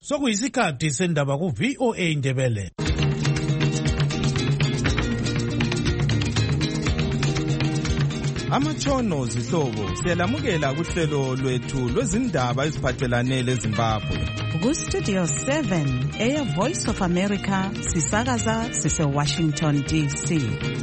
Sokuyisikhathi sendaba ku VOA Ndebele. Amatshono zihlobo siyalamukela kuhlelo lwethu lwezindaba eziphathelane leZimbabwe. Ku Studio 7 Air Voice of America sisakaza sise Washington DC.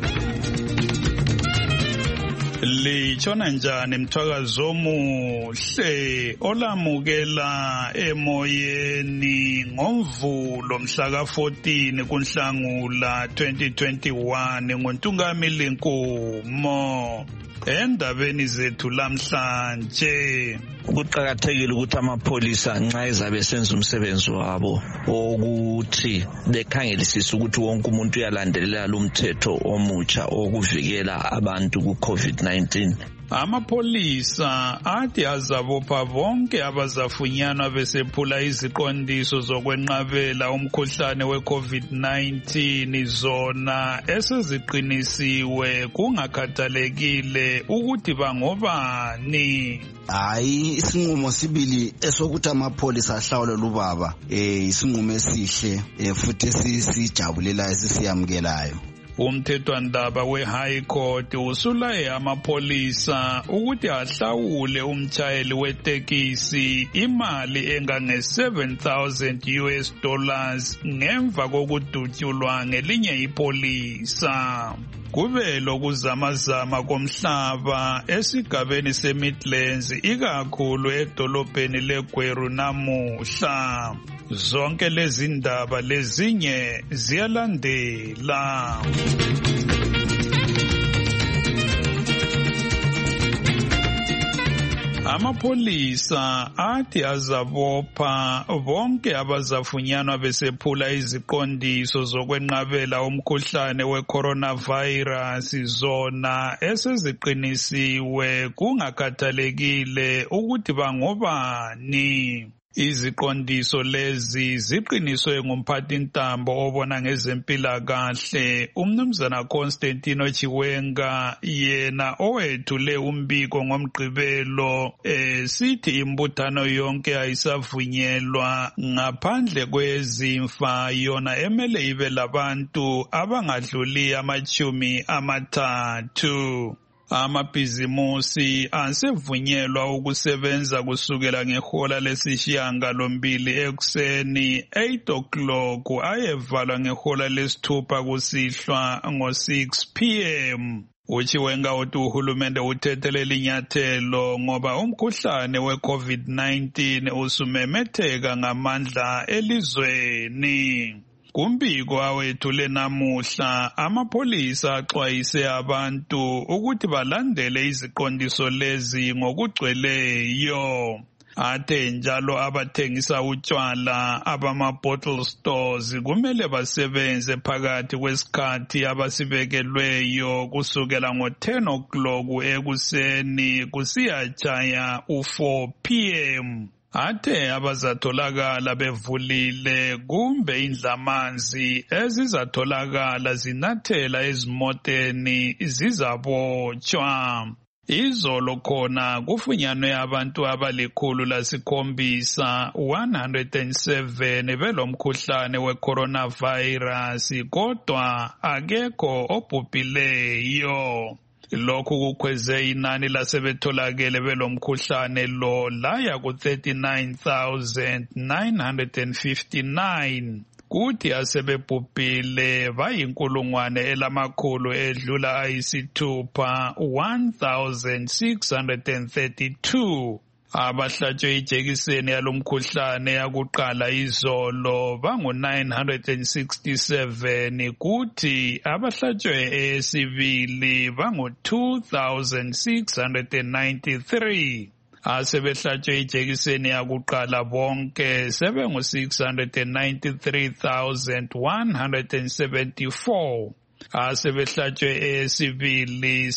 Litshona njani mthwakazo omuhle olamukela emoyeni ngoMvulo mhla ka14 kuNhlangula 2021 ngoNtungamili Nkomo. Endabeni zethu lamhlanje kuqakathekile ukuthi amapholisa nxa ezabe senza umsebenzi wabo ukuthi bekhangelisise ukuthi wonke umuntu uyalandelela umthetho omutsha okuvikela abantu ku-COVID-19. Amapholisa athi azabopha bonke abazafunyanwa besephula iziqondiso zokwenqabela umkhuhlane we-COVID-19 zona eseziqinisiwe kungakhathalekile ukuthi bangobani. Hayi isinqumo sibili esokuthi amapholisa ahlawule lubaba isinqumo esihle futhi sijabulelayo sisiyamukelayo. Umthethwandaba we-High Court usulaye amapholisa ukuthi ahlawule umtshayeli wetekisi imali engange$7,000 ngemva kokudutyulwa ngelinye ipholisa. Kube lokuzamazama komhlaba esigabeni seMidlands ikakhulu edolobheni leGweru namuhla. Zonke lezi ndaba lezinye ziyalandela. Amapholisa athi azabopha bonke abazafunyanwa besephula iziqondiso zokwenqabela umkhuhlane we-coronavirus zona eseziqinisiwe kungakhathalekile ukuthi bangobani. Iziqondiso lezi ziqiniswe ngumphathintambo obona ngezempilakahle uMnumzana Constantino Chiwenga, yena owethule umbiko ngoMgqibelo sithi imbuthano yonke ayisavunyelwa ngaphandle kwezimfa yona emele ibe labantu abangadluli 30. Amabhizimusi asevunyelwa ukusebenza kusukela ngehola lesishiyagalombili ekuseni 8 o'clock ayevalwa ngehola lesithupha kusihlwa ngo-6 p.m. Uchiwenga uthi uhulumende uthethelela inyathelo ngoba umkhuhlane we-COVID-19 usumemetheka ngamandla elizweni. Kumbiko awethule namuhla amapholisa axwayise abantu ukuthi balandele iziqondiso lezi ngokugcweleyo. Athe njalo abathengisa utshwala abama-bottle stores kumele basebenze phakathi kwesikhathi abasibekelweyo kusukela ngo-10 o'clock ekuseni kusiyatshaya u-4 p.m. Athe abazatholakala bevulile kumbe indlamanzi ezizatholakala zinathela ezimoteni zizabotshwa. Izolo khona kufunyanwe abantu abali107 belomkhuhlane we-coronavirus kodwa akekho obhubhileyo. Lokhu kukhweze inani lasebetholakele belomkhuhlane lo laya ku-39,959 kuthi asebebhubhile bayinkulungwane632. Abahlatshwe ijekiseni yalomkhuhlane yakuqala izolo bangu-967 kuthi abahlatshwe eyesibili bangu-2,693. Asebehlatshwe ijekiseni yakuqala bonke sebengu-693,174. Asebehlatshwe eyesibili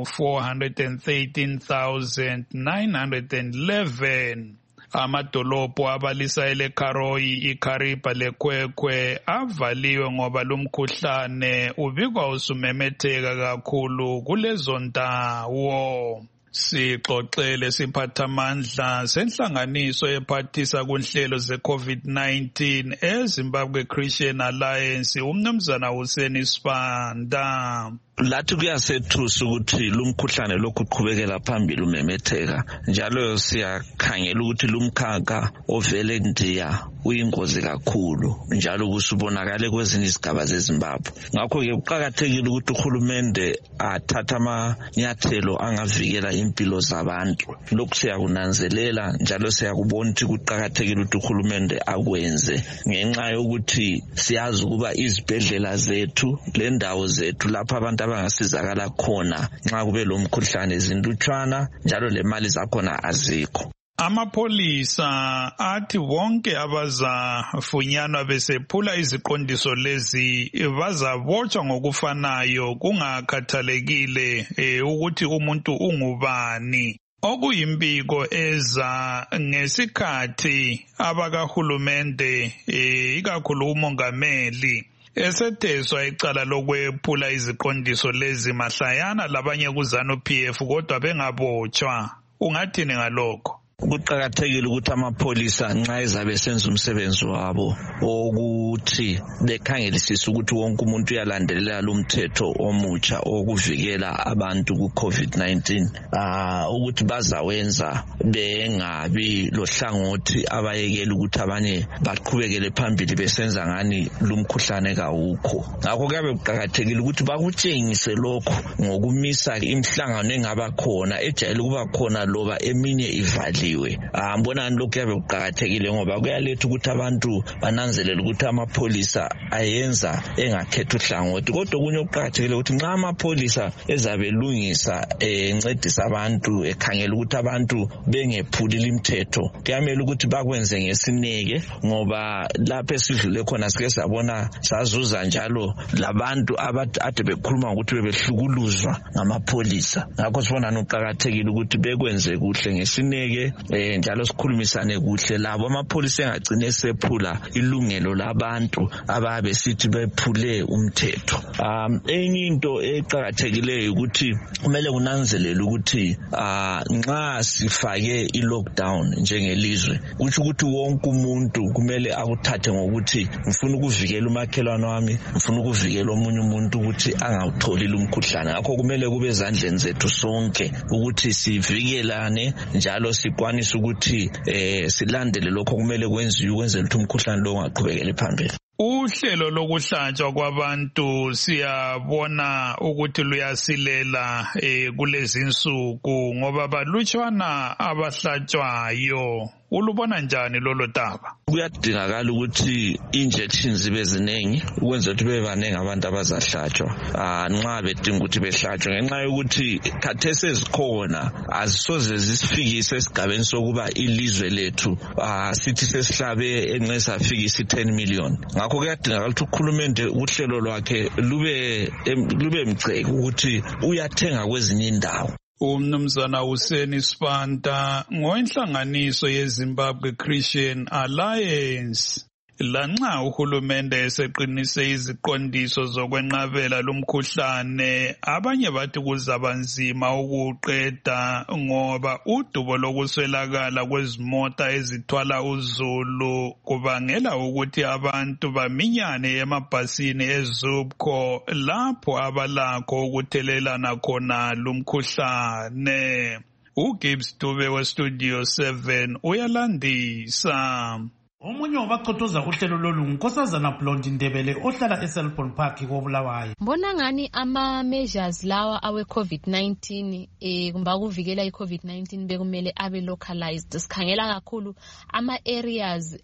sebengu-413,911. Amadolobho abalisa eleKharoyi, iKhariba leKwekwe avaliwe ngoba lumkhuhlane ubikwa usumemetheka kakhulu kulezo ndawo. Sixoxele siphathamandla senhlanganiso ephathisa kunhlelo ze-COVID-19 eZimbabwe Christian Alliance umnumzana Hussein Sibanda. Lathi kuyasethusa ukuthi lumkhuhlane lokhu uqhubekela phambili umemetheka njalo siyakhangela ukuthi lumkhakha ovele ndiya uyingozi kakhulu njalo kusubonakale kwezinye izigaba zeZimbabwe. Ngakho ke kuqhakathekile ukuthi uhulumende athathe amanyathelo angavikela impilo zabantu. Lokhu siyakunanzelela njalo siyakubona ukuthi kuqhakathekile ukuthi uhulumende akwenze ngenxa yokuthi siyazi ukuba izibhedlela zethu lendawo zethu lapha abantu abangasizakala khona nxa kube lo mkhuhlane zindutshwana njalo lemali zakhona azikho. Amapholisa athi wonke abazafunyanwa besephula iziqondiso lezi bazabotshwa ngokufanayo kungakhathalekile ukuthi umuntu ungubani. Okuyimbiko eza ngesikhathi abakahulumende ikakhulu umongameli esetheswa icala lokwephula iziqondiso lezi mahlayana labanye kuZANU-PF kodwa bengabotshwa. Ungathini ngalokho? Kuqhakathekile ukuthi amapholisa nxa ezabe senza umsebenzi wabo ukuthi bekhangelisise ukuthi wonke umuntu uyalandelela lumthetho omutsha okuvikela abantu ku-COVID-19 ukuthi bazawenza bengabi lohlangothi abayekela ukuthi abanye baqhubekele phambili besenza ngani lumkhuhlane kawukho. Ngakho kuyabe kuqhakathekile ukuthi bakutshengise lokho ngokumisa imihlangano engaba khona ejayele ukuba khona loba eminye ivaliwe. Mbona lokhu kuyabe kuqhakathekile ngoba kuyaletha ukuthi abantu bananzelele ukuthi amapholisa ayenza engakhetha uhlangothi. Kodwa kunye okuqhakathekile ukuthi nxa amapholisa ezabe lungisa encedisa abantu ekhangela ukuthi abantu bengephuli imithetho kuyamela ukuthi bakwenze ngesineke ngoba lapho esidlule khona sike sabona sazuza njalo labantu ade bekhuluma ukuthi bebehlukuluzwa ngamapholisa. Ngakho sibona nokuqhakathekile ukuthi bekwenze kuhle ngesineke njalo sikhulumisane kuhle labo amapholisa engagcine sephula ilungelo labantu ababe sithi bephule umthetho. Enye into eqhakathekileyo ukuthi kumele kunanzelele ukuthi nxa sifake i-lockdown njengelizwe kuthi ukuthi wonke umuntu kumele akuthathe ngokuthi ngifuna ukuvikela umakhelwane wami, ngifuna ukuvikela omunye umuntu ukuthi angawutholi lumkhuhlane. Ngakho kumele kube ezandleni zethu sonke ukuthi sivikelane njalo sikwanise ukuthi silandele lokho kumele kwenziwe ukwenzela ukuthi umkhuhlane lo ungaqhubekeli phambili. Uhlelo lokuhlatshwa kwabantu siyabona ukuthi luyasilela kulezi insuku ngoba balutshwana abahlatshwayo. Ulubona njani lolo daba? Kuyadingakala ukuthi injections zibe ziningi ukwenza ukuthi bebe baningi abantu abazahlatshwa nxa bedinga ukuthi behlatshwe ngenxa yokuthi khathesi ezikhona azisoze zisifikise esigabeni sokuba ilizwe lethu sithi sesihlabe enxe safikisa 10 million. Ngakho kuyadingakala ukuthi ukhulumende uhlelo lwakhe lube mceke ukuthi uyathenga kwezinye indawo. Umnumzana Hussein Sibanda ngoinhlanganiso yeZimbabwe Christian Alliance. Lanxa uhulumende eseqinise iziqondiso zokwenqabela lumkhuhlane abanye bathi kuzaba nzima ukuqeda ngoba udubo lokuswelakala kwezimota ezithwala uzulu kubangela ukuthi abantu baminyane emabhasini eZUBCO lapho abalakho ukuthelelana khona lumkhuhlane. uGibbs Dube weStudio 7 uyalandisa. Omunye wabaqothoza uhlelo lolu uNkosazana Blonde Ndebele ohlala eSelborne Park koBulawayo. Mbona ngani ama-measures lawa awe-COVID-19 kumba kuvikela i-COVID-19 bekumele abe localized. Sikhangela kakhulu ama-areas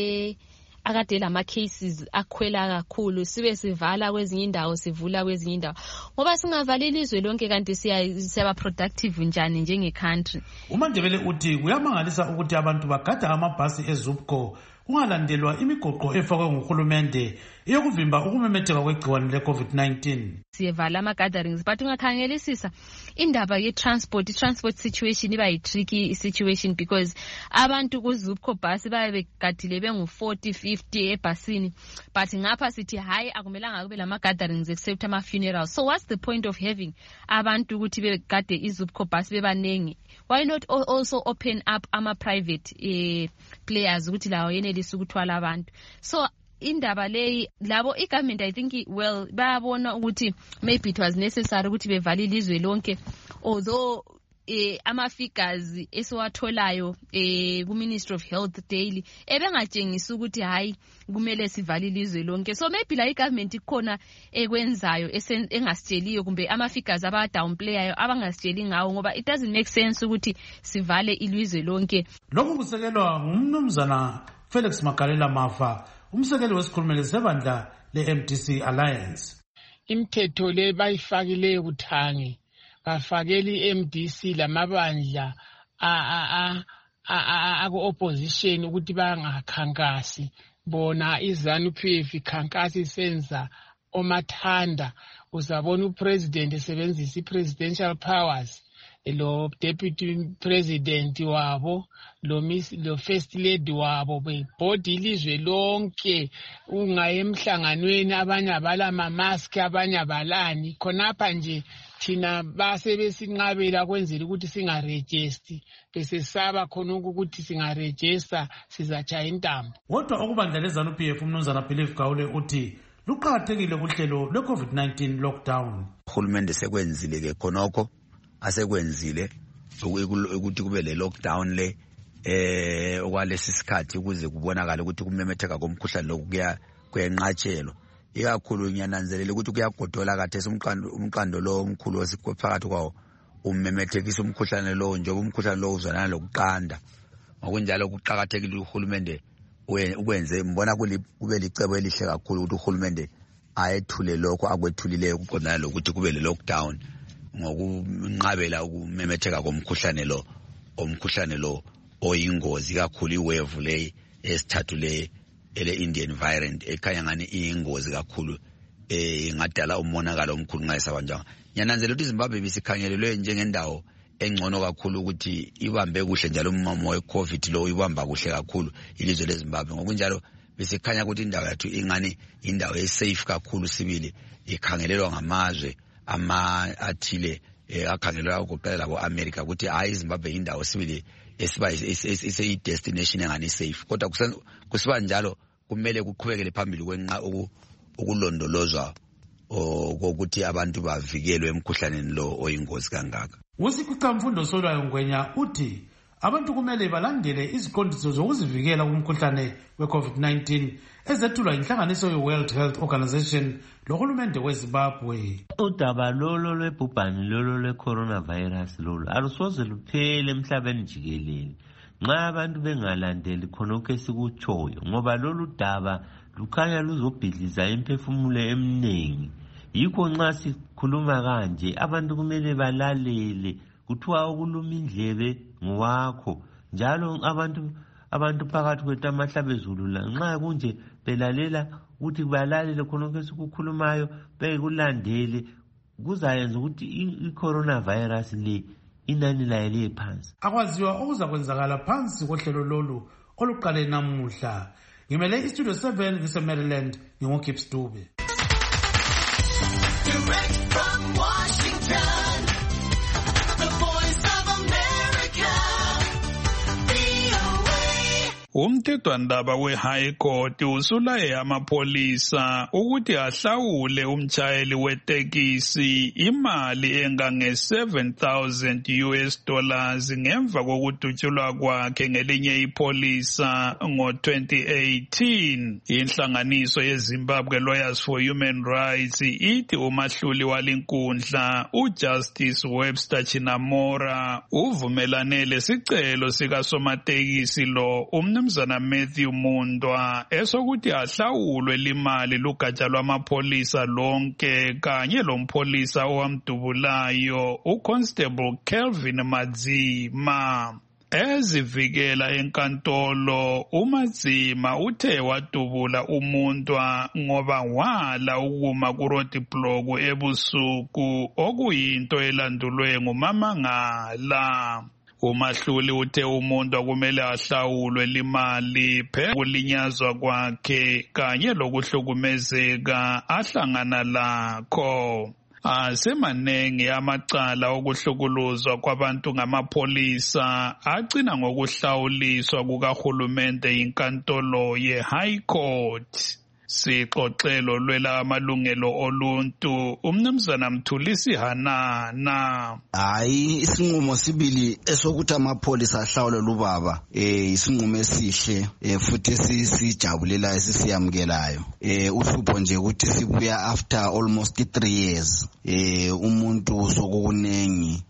akade lama-cases akhwela kakhulu sibe sivala kwezinye indawo sivula kwezinye indawo ngoba singavali ilizwe lonke kanti siyaba productive njani njenge-country. uMandebele uthi kuyamangalisa ukuthi abantu bagada amabhasi eZUBCO ungalandelwa imigoqo efakwe nguhulumende eyokuvimba ukumemetheka kwegciwane le-COVID-19. Siyevala ama-gatherings but ungakhangelisisa indaba ye-transport situation iba yi-tricky situation because abantu ku-Zupco bus babe begadile bengu-40-50 ebhasini but ngapha sithi hayi akumelanga kube lama-gatherings except ama-funerals. So what's the point of having abantu ukuthi begade i-Zupco bus bebanengi? Why not also open up ama-private players ukuthi lawo yenelisa ukuthwala abantu? So indaba leyi labo igovernment I think bayabona ukuthi maybe it was necessary ukuthi bevale ilizwe lonke, although ama-figures esiwatholayo ku-Ministry of Health daily ebengatshengisa ukuthi hayi kumele sivale ilizwe lonke. So maybe la igovernment ikhona ekwenzayo engasitsheliyo kumbe ama-figures aba-downplayayo abangasitsheli ngawo, ngoba it doesn't make sense ukuthi sivale ilizwe lonke. Lokhu kusekelwa ngumnumzana Felix Magalela Mafa, umsekeli wesikhulumeli sebandla le-MDC Alliance. Imithetho le bayifakileyo kuthangi bafakeli MDC lamabandla aku-opposition ukuthi bangakhankasi. Bona iZANU-PF ikhankasi senza omathanda, uzabona upresident esebenzisa i-presidential powers, lo deputy president wabo lo first lady wabo bebhodi ilizwe lonke, ungaye emhlanganweni abanye abalama mask abanye abalani. Khonapha nje thina basebesinqabela kwenzela ukuthi singaregister, besesaba khona ukuthi singaregister sizajaya intambo. Kodwa okubandla leZANU-PF umnumzana Believe Gaule uthi luqakathekile kuhlelo lwe-COVID-19 lockdown. Uhulumende sekwenzile ke khonokho asekwenzile ukuthi kube le lockdown le okwalesi sikhathi ukuze kubonakala ukuthi kumemetheka komkhuhlane lokuya kwenqatshelo. Ikakhulu ngiyananzelela ukuthi kuyagodola kathesi umqando lo omkhulu osiphakathi kwawo umemethekisa umkhuhlane lo, njengoba umkhuhlane lo uzwana lokuqanda. Ngokunjalo kuqakathekile uhulumende ukwenze, mbona kube licebo elihle kakhulu ukuthi uhulumende ayethule lokho akwethulileyo kuqondana lokuthi kube le lockdown ngokunqabela ukumemetheka komkhuhlane lo oyingozi kakhulu, iwave le esithathu le Indian variant ekhanya ngani iyingozi kakhulu, ingadala umonakalo omkhulu nxa isabanjanga. Ngiyananzelela ukuthi iZimbabwe bisikhangelelwe njengendawo engcono kakhulu ukuthi ibambe kuhle, njalo umamo we-COVID lo ibamba kuhle kakhulu ilizwe leZimbabwe. Ngokunjalo bisikhanya ukuthi indawo yethu ingani indawo esafe kakhulu sibili, ikhangelelwa ngamazwe athile akhangelelwa ukuqala labo America ukuthi hayi iZimbabwe indawo sibili esiba ise-destination engani safe. Kodwa kusiba njalo kumele kuqhubekele phambili kwenqa ukulondolozwa kokuthi abantu bavikelwe emkhuhlaneni lo oyingozi kangaka. Usikhicamfundo Solwayo Ngwenya uthi abantu kumele balandele iziqondiso zokuzivikela kumkhuhlane we-COVID-19 ezethulwa inhlanganiso ye-World Health Organization lohulumende weZimbabwe. Udaba lolo lwebhubhane lolo lwe-coronavirus lolo alusoze luphele emhlabeni jikelele nxa abantu bengalandeli khonokho esikutshoyo, ngoba lolu daba lukhanya luzobhidliza imphefumulo eminengi. Yikho nxa sikhuluma kanje abantu kumele balalele, kuthiwa ukuluma indlebe ngowakho. Njalo abantu phakathi kwethu amahlabezulu la nxa kunje belalela ukuthi balalele khonokho esikukhulumayo bekulandele, kuzayenza ukuthi i-coronavirus le inani layo liye phansi. Akwaziwa okuzakwenzakala phansi kohlelo lolu oluqale namuhla. Ngimele iStudio 7 ngise-Maryland, nginguGibbs Dube. Direct from Washington, the Voice of America, VOA. Umthethwandaba we-High Court usulaye amapholisa ukuthi ahlawule umtshayeli wetekisi imali engange$7,000 ngemva kokudutshulwa kwakhe ngelinye ipholisa ngo-2018. Inhlanganiso yeZimbabwe Lawyers for Human Rights ithi umahluli walinkundla uJustice Webster Chinamora uvumelane lesicelo sikasomatekisi lo umnumzana Matthew Mundwa esokuthi ahlawulwe limali lugatsha lwamapholisa lonke kanye lompholisa owamdubulayo uConstable Kelvin Madzima. Ezivikela enkantolo uMadzima uthe wadubula umuntu ngoba wala ukuma kuroadblock ebusuku okuyinto elandulwe ngumamangala. uMahluli uthe umuntu akumele ahlawulwe limali phekulinyazwa kwakhe kanye lokuhlukumezeka ahlangana lakho. Asemanengi amacala okuhlukuluzwa kwabantu ngamapolisa agcina ngokuhlawuliswa kukahulumente inkantolo ye-High Court. Sixoxelo lwela amalungelo oluntu umnumzana Mthulisi Hanana. Hayi isinqumo sibili esokuthi amapholisa ahlawule lubaba isinqumo esihle futhi sijabulela esisiyamukelayo. Uhlupho nje ukuthi sibuya after almost 3 years umuntu sokukunengi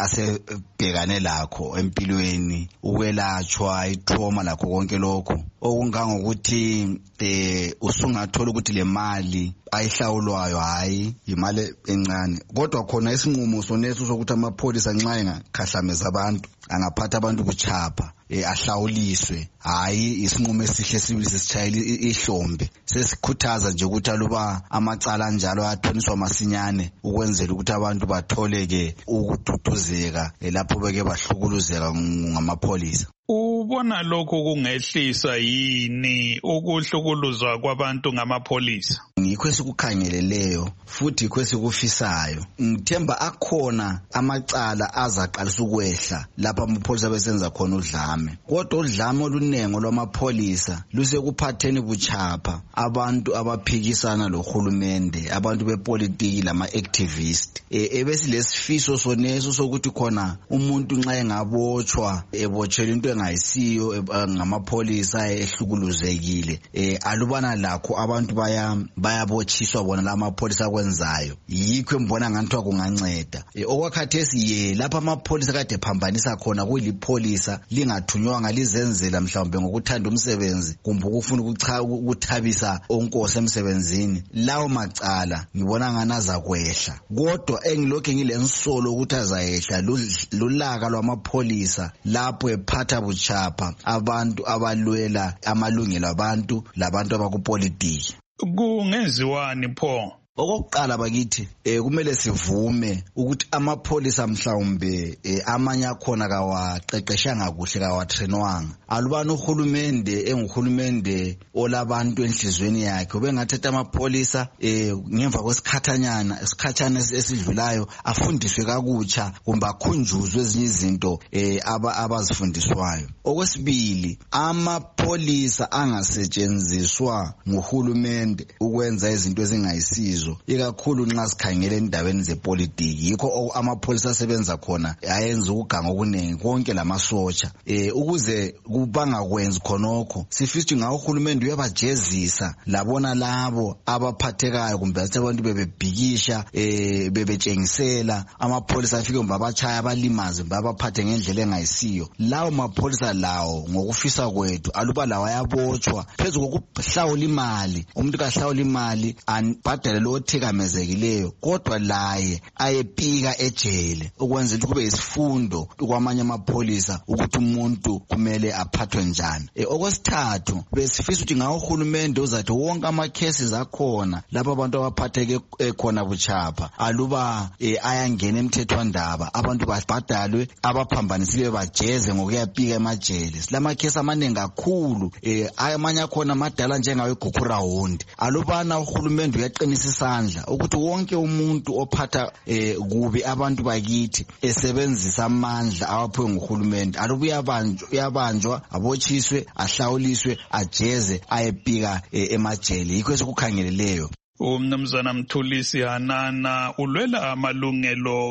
asebhekane lakho empilweni ukwelatshwa itrauma lakho konke lokho okungangokuthi usungathola ukuthi le mali ayihlawulwayo hayi imali encane kodwa khona isinqumo soneso sokuthi amapholisa nxa engakhahlameza abantu angaphatha abantu kuchapha ahlawuliswe hayi isinqumo esihle sibili sesitshayile ihlombe sesikhuthaza nje ukuthi aluba amacala njalo ayathoniswa masinyane ukwenzela ukuthi abantu batholeke ukududuzeka lapho beke bahlukuluzeka ngamapholisa. Ubona lokho kungehlisa yini ukuhlukuluzwa kwabantu ngamapholisa? Ngikho esikukhangeleleyo futhi yikho esikufisayo. Ngithemba akhona amacala azaqalisa ukwehla lapha amapholisa besenza khona udlame. Kodwa udlame olunengo lwamapholisa lusekuphatheni buchapha abantu abaphikisana lohulumende, abantu bepolitiki lama-activist. Ebesilesifiso soneso sokuthi khona umuntu nxa engabotshwa ebotshelwe into engayisiyo ngamapholisa ehlukuluzekile alubana lakho abantu bayabotshiswa bona lamapholisa kwenzayo. Yikho mbona nganthiwa kunganceda. Okwakhathesi lapha amapholisa kade phambanisa khona kulipholisa lingathunywanga lizenzela mhlawumbe ngokuthanda umsebenzi kumbe ukufuna ukuthabisa onkosi emsebenzini. Lawo macala ngibona nganaza kwehla. Kodwa engilokho ngilensolo ukuthi azayehla lulaka lwamapholisa lapho ephatha buchapha abantu abalwela amalungelo abantu labantu abakupolitiki. Kungenziwani pho? Okokuqala bakithi kumele sivume ukuthi amapholisa mhlawumbe amanye akhona kawaqeqeshanga kuhle kawatrainwanga. Alubani uhulumende enguhulumende olabantu enhlizweni yakhe ubengathatha amapholisa ngemva kwesikhatshana esidlulayo afundiswe kakutsha kumbe akhunjuzwe ezinye izinto abazifundiswayo. Okwesibili amapholisa angasetshenziswa nguhulumende ukwenza izinto ezingayisizo ikakhulu nxa sikhangele endaweni zepolitiki. Yikho amapholisa asebenza khona ayenza ukuganga okunengi konke lamasotsha ukuze kubangakwenzi khonokho sifisa ngawo uhulumende uyabajezisa labona labo abaphathekayo kumbe abantu bebebhikisha bebetshengisela amapholisa afike kumbe abachaya abalimaze kumbe abaphathe ngendlela engayisiyo. Lawo mapholisa lawo ngokufisa kwethu aluba lawo ayabotshwa phezu kokuhlawula imali umuntu kahlawula imali anibhadale lo othikamezekileyo kodwa laye ayepika ejele ukwenzela ukuthi kube isifundo kwamanye amapholisa ukuthi umuntu kumele aphathwe njani. Okwesithathu besifisa ukuthi ngawo uhulumende uzathi wonke amacases akhona lapha abantu abaphatheke khona buchapha aluba ayangena emthethwandaba abantu babhadalwe abaphambanisile bajeze ngokuyapika emajele. Silama case amaningi kakhulu amanye akhona amadala njengawe Gukurawundi. Alubana uhulumende uyaqinisa isandla ukuthi wonke umuntu ophatha kubi abantu bakithi esebenzisa amandla awaphiwe nguhulumende aluba uyabanjwa abotshiswe ahlawuliswe ajeze ayepika emajele. Yikho esikukhangeleleyo. Umnumzana Mthulisi Hanana ulwela amalungelo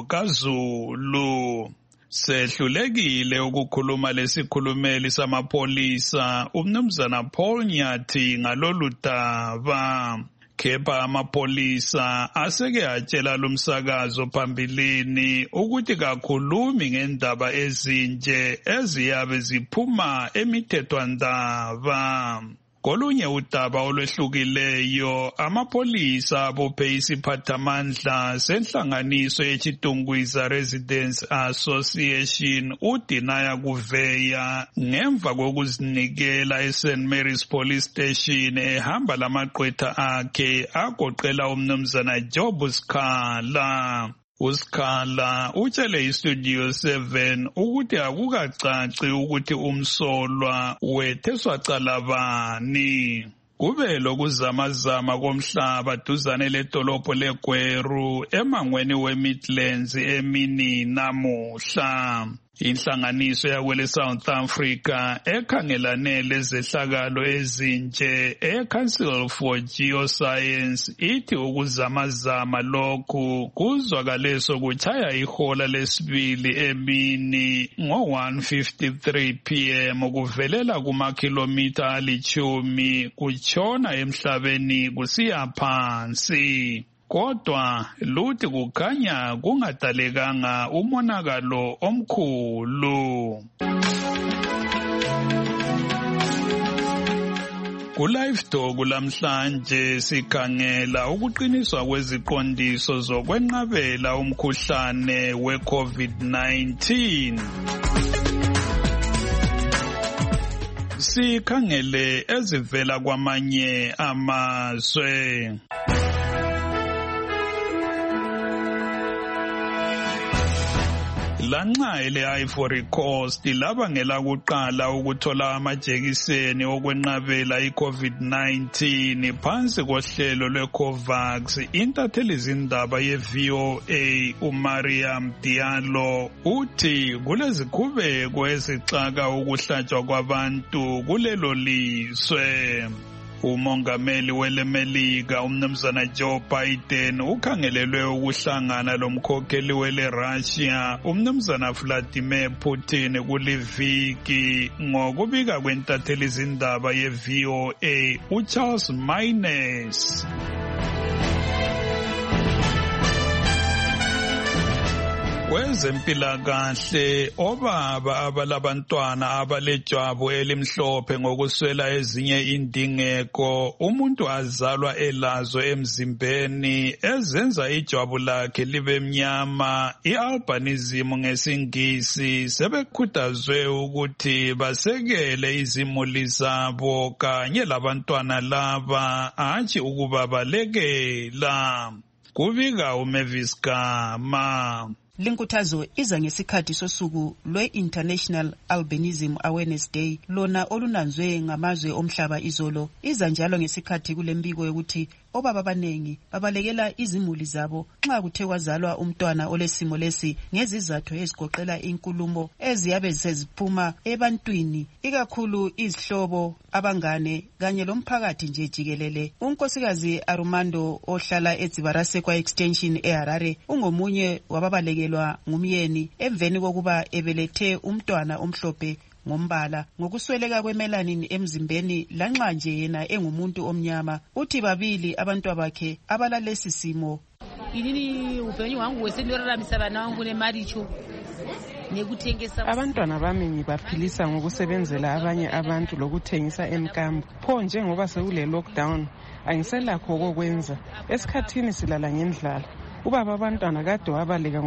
kaZulu. Sehlulekile ukukhuluma lesikhulumeli samapholisa umnumzana Paul Nyathi ngalolu daba. Kepha amapholisa aseke atshela lumsakazo phambilini ukuthi kakhulumi ngendaba ezinje eziyabe ziphuma emithethwandaba. Kolunye udaba olwehlukileyo, amapolisa abophe isiphathamandla senhlanganiso yeChitungwiza Residents Association uDinaya Kuveya ngemva kokuzinikela eSt Mary's Police Station ehamba lamagqwetha akhe agoqela umnumzana Job Sikhala. uSikhala utshele iStudio 7 ukuthi akukacaci ukuthi umsolwa wetheswa cala bani. Kube lokuzamazama komhlaba duzane ledolobho leGweru emangweni weMidlands emini namuhla. Inhlanganiso yakwele South Africa ekhangelane lezehlakalo ezinje eCouncil for Geoscience ithi ukuzamazama lokhu kuzwakale sokuchaya ihola lesibili emini ngo-1:53 p.m. kuvelela kumakhilomitha alichumi kutshona emhlabeni kusiya phansi. Kodwa luthi kukhanya kungadalekanga umonakalo omkhulu. Ku-Live Talk lamhlanje sikhangela ukuqiniswa kweziqondiso zokwenqabela umkhuhlane we-COVID-19. Sikhangele ezivela kwamanye amazwe. Lanxa ele-Ivory Coast laba ngelakuqala ukuthola amajekiseni okwenqabela i-COVID-19 phansi kohlelo lwe-COVAX, intatheli zindaba ye-VOA uMariam Diallo uthi kuleziqhubeko ezixaka ukuhlatshwa kwabantu kulelo lizwe. Umongameli welemelika umnumzana Joe Biden ukhangelelwe ukuhlangana lomkhokheli wele-Russia umnumzana Vladimir Putin kuliviki ngokubika kwentatheli zindaba ye-VOA uCharles Maynes. Kwezempilakahle, obaba abalabantwana abalejwabu elimhlophe ngokuswela ezinye indingeko umuntu azalwa elazo emzimbeni ezenza ijwabu lakhe libe mnyama, i-albinism ngesingisi, sebekhuthazwe ukuthi basekele izimuli zabo kanye labantwana laba, hatshi ukuba balekela. Kubika uMavis Gama. Linkuthazo iza ngesikhathi sosuku lwe-International Albinism Awareness Day lona olunanzwe ngamazwe omhlaba izolo. Iza njalo ngesikhathi kulembiko yokuthi obaba abanengi babalekela izimuli zabo nxa kuthe kwazalwa umntwana olesimo lesi ngezizathu ezigoqela inkulumo eziyabe seziphuma ebantwini, ikakhulu izihlobo, abangane kanye lomphakathi nje jikelele. Unkosikazi Armando ohlala eZibarase kwa extension eHarare ungomunye wababalekelwa ngumyeni emveni kokuba ebelethe umntwana omhlophe ngombala ngokusweleka kwemelanin emzimbeni lanxa nje yena engumuntu omnyama. Uthi babili abantwana bakhe abalalesi simo inini upenyu wangu wesendoraramisa bana wangu nemaricho nekuthengisa. Abantwana bami ngibaphilisa ngokusebenzela abanye abantu lokuthengisa emkambo. Pho njengoba sekule lockdown angiselakho kokwenza. Esikhathini silala ngendlala. Ubaba abantwana kade wabaleka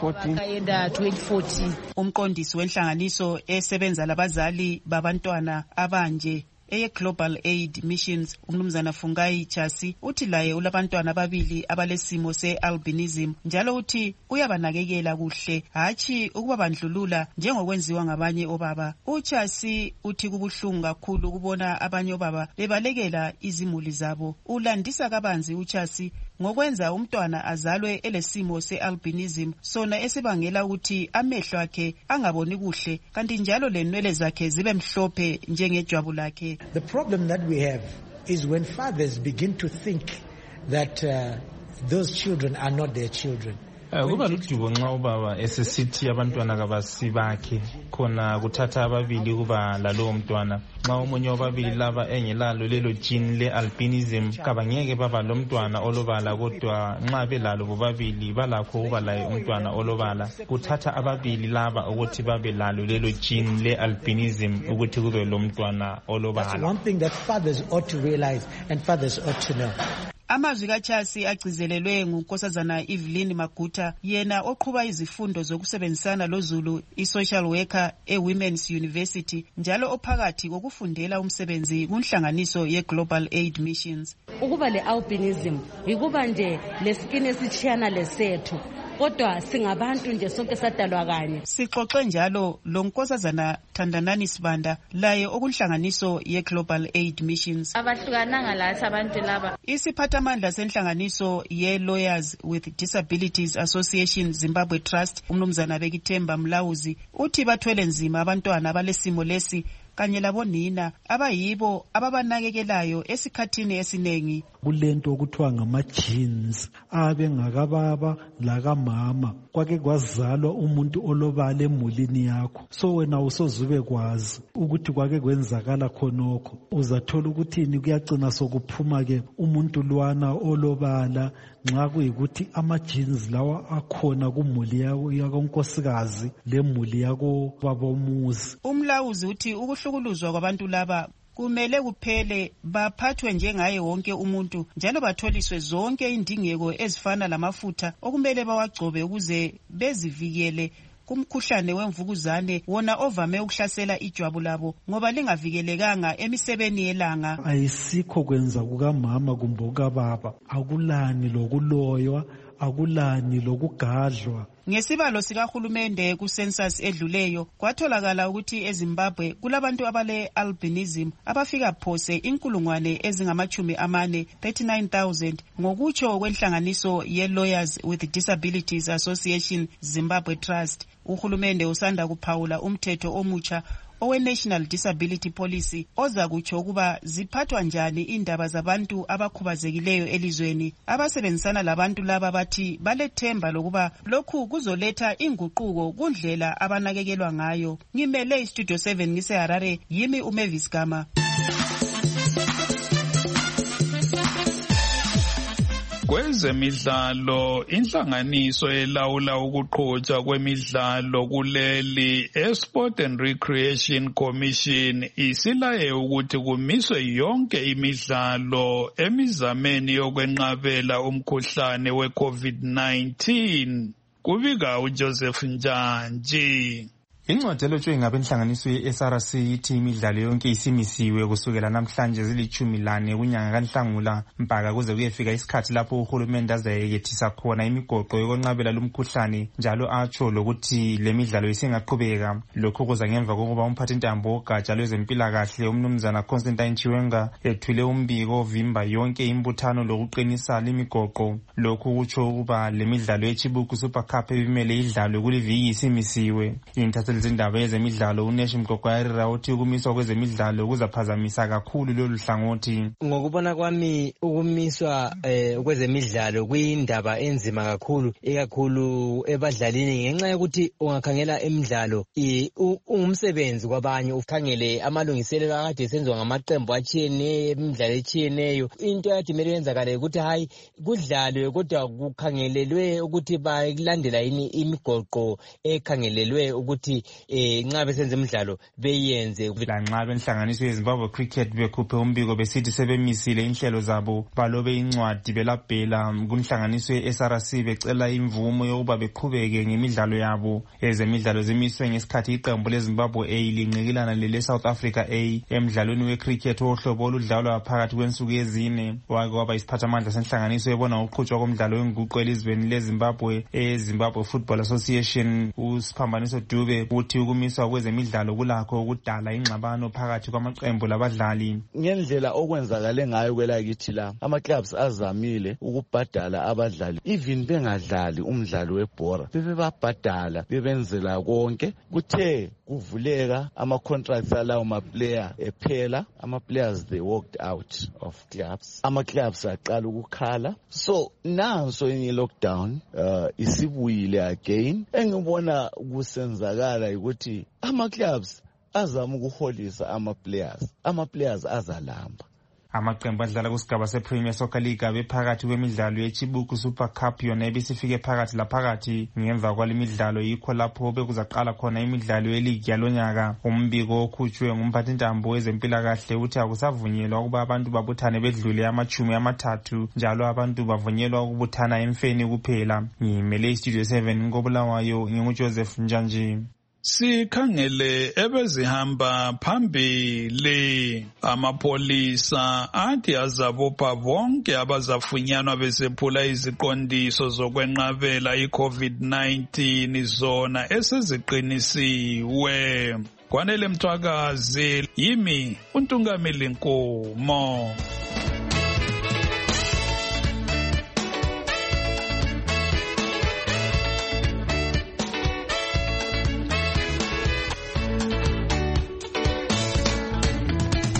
ngo-2014. Umqondisi wenhlanganiso esebenza labazali babantwana abanje eye-Global Aid Missions umnumzana Fungai Chasi uthi laye ulabantwana ababili abalesimo se-albinism njalo uthi uyabanakekela kuhle, hatshi ukuba bandlulula njengokwenziwa ngabanye obaba. UChasi uthi kubuhlungu kakhulu ukubona abanye obaba bebalekela izimuli zabo. Ulandisa kabanzi uChasi ngokwenza umntwana azalwe elesimo se-albinism sona esibangela ukuthi amehlo akhe angaboni kuhle kanti njalo lenwele zakhe zibe mhlophe njengejwabu lakhe. The problem that we have is when fathers begin to think that those children are not their children. kuba ludubo nxa ubaba esesithi abantwana kabasibakhe khona kuthatha ababili kuba lalowo mntwana. Nxa omunye wababili laba engelalo lelo gene le-albinism kabangeke baba lomntwana olobala, kodwa nxa belalo bobabili balakho ukuba laye umntwana olobala. Kuthatha ababili laba ukuthi babe lalo lelo gene le-albinism ukuthi kube lomntwana olobala. That's one thing that fathers ought to realize and fathers ought to know. Amazwi kaChasi agcizelelwe ngunkosazana Evelyn Maguta, yena oqhuba izifundo zokusebenzisana loZulu i-social worker e-Women's University njalo ophakathi kokufundela umsebenzi kunhlanganiso ye-Global Aid Missions. Ukuba le-albinism yikuba nje leskin esitshiyana lesethu, kodwa singabantu nje sonke sadalwa kanye. Sixoxe njalo lo nkosazana Thandanani Sibanda laye okunhlanganiso ye-Global Aid Missions. Abahlukananga lathi abantu laba. Isiphathamandla senhlanganiso ye-Lawyers with Disabilities Association Zimbabwe Trust, umnumzana Bekithemba Mlawuzi, uthi bathwele nzima abantwana abalesimo lesi kanye labonina abayibo ababanakekelayo esikhathini esinengi. Kulento okuthiwa ngama-genes abe ngakababa lakamama, kwake kwazalwa umuntu olobala emulini yakho, so wena usozube kwazi ukuthi kwake kwenzakala khonokho. Uzathola ukuthini kuyagcina sokuphuma-ke umuntu lwana olobala nxa kuyikuthi ama-genes lawa akhona kumuli yakonkosikazi lemuli yakobabomuzi. Umlawuzi uthi ukuhlukuluzwa kwabantu laba kumele kuphele, baphathwe njengaye wonke umuntu njalo batholiswe zonke indingeko ezifana lamafutha okumele bawagcobe ukuze bezivikele kumkhuhlane wemvukuzane wona ovame ukuhlasela ijwabu labo ngoba lingavikelekanga emisebeni yelanga. Ayisikho kwenza kukamama kumbe kukababa, akulani lokuloywa, akulani lokugadlwa. Ngesibalo sikahulumende ku-census edluleyo kwatholakala ukuthi eZimbabwe kulabantu abale-albinism abafika phose 39,000 ngokutsho kwenhlanganiso ye-Lawyers with Disabilities Association Zimbabwe Trust. Uhulumende usanda kuphawula umthetho omutsha owe-National Disability Policy oza kutsho ukuba ziphathwa njani indaba zabantu abakhubazekileyo elizweni. Abasebenzisana labantu laba bathi balethemba lokuba lokhu kuzoletha inguquko kundlela abanakekelwa ngayo. Ngimele iStudio 7 ngiseHarare, yimi uMavis Gama. Kwezemidlalo, inhlanganiso elawula ukuqhutshwa kwemidlalo kuleli Sport and Recreation Commission isilaye ukuthi kumiswe yonke imidlalo emizameni yokwenqabela umkhuhlane we-COVID-19. Kubika uJoseph Njantshi. Incwadi elotshwe ngabenhlanganiso ye-SRC ithi imidlalo yonke isimisiwe kusukela namhlanje zili-14 kunyanga kaNhlangula mpaka kuze kuyefika isikhathi lapho uhulumende azayekethisa khona imigoqo yokwenqabela lumkhuhlane, njalo atsho lokuthi le midlalo isingaqhubeka. Lokhu kuza ngemva kokuba umphathintambo wogatsha lwezempilakahle umnumzana Constantine Chiwenga ethule umbiko ovimba yonke imbuthano lokuqinisa limigoqo. Lokhu kutsho ukuba le midlalo yeChibuku Super Cup ebimele idlalwe kuliviki isimisiwe. Izindaba ezemidlalo uNeshi Mgogwayarira uthi ukumiswa kwezemidlalo kuzaphazamisa kakhulu lolu hlangothi. Ngokubona kwami ukumiswa kwezemidlalo kuyindaba enzima kakhulu, ikakhulu ebadlalini, ngenxa yokuthi ungakhangela emidlalo ungumsebenzi kwabanye, ukhangele amalungiselelo akade esenziwa ngamaqembu atshiyeneyo emidlalo etshiyeneyo. Into eyadimele yenzakale ukuthi hayi kudlalwe kodwa kukhangelelwe ukuthi balandela yini imigoqo ekhangelelwe ukuthi nxa besenza imidlalo beyenze. Lanxa benhlanganiso yeZimbabwe Cricket bekhuphe umbiko besithi sebemisile inhlelo zabo, balobe incwadi belabhela kunhlanganiso ye-SRC becela imvumo yokuba beqhubeke ngemidlalo yabo. Ezemidlalo zimiswe ngesikhathi iqembu leZimbabwe A linqikilana lele-South Africa A emidlalweni we-cricket wohlobo oludlalwa phakathi kwensuku ezine. Wake waba isiphathamandla senhlanganiso ebona ukuqhutshwa komdlalo wenguqu elizweni leZimbabwe eZimbabwe Football Association. uSiphambaniso Dube futhi ukumiswa kwezemidlalo kulakho ukudala ingxabano phakathi kwamaqembu labadlali. Ngendlela okwenzakale ngayo kwelakithi la ama-clubs azamile ukubhadala abadlali even bengadlali umdlalo webhora bebebabhadala bebenzela konke. Kuthe kuvuleka ama-contracts alawo ma-player ephela, ama-players they walked out of clubs, ama-clubs aqala ukukhala. So nanso enye lockdown isibuyile again. Engibona kusenzakala ukuthi ama-clubs azama ukuholisa ama-players azalamba. Amaqembu adlala kusigaba sePremier Soccer League bephakathi kwemidlalo yeChibuku Super Cup yona ebisifike phakathi laphakathi. Ngemva kwalemidlalo yikho lapho bekuzaqala khona imidlalo yeleague yalonyaka. Umbiko okhutshwe ngumphathintambo wezempilakahle uthi akusavunyelwa ukuba abantu babuthane bedlule ama-30 njalo abantu bavunyelwa ukubuthana emfeni kuphela. Ngimele iStudio 7 ngobulawayo nginguJoseph Njanji. Sikhangele ebezihamba phambili, amapolisa athi azabopha bonke abazafunyanwa besephula iziqondiso zokwenqabela i-COVID-19 zona eseziqinisiwe. Kwanele Mthwakazi, yimi uNtungameli Nkomo.